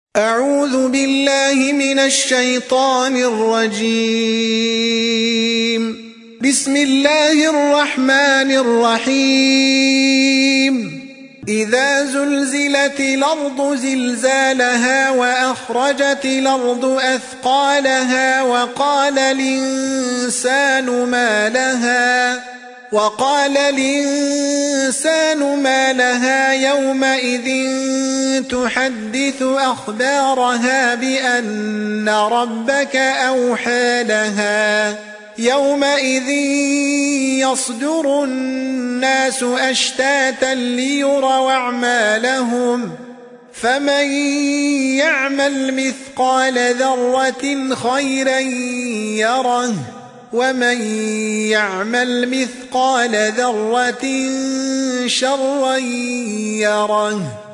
أعوذ بالله من الشيطان الرجيم. بسم الله الرحمن الرحيم. إذا زلزلت الأرض زلزالها وأخرجت الأرض أثقالها وقال الإنسان ما لها يومئذ تحدث أخبارها بأن ربك أوحى لها يومئذ يصدر الناس أشتاتا ليروا أعمالهم فمن يعمل مثقال ذرة خيرا يره ومن يعمل مثقال ذرة شرا يره.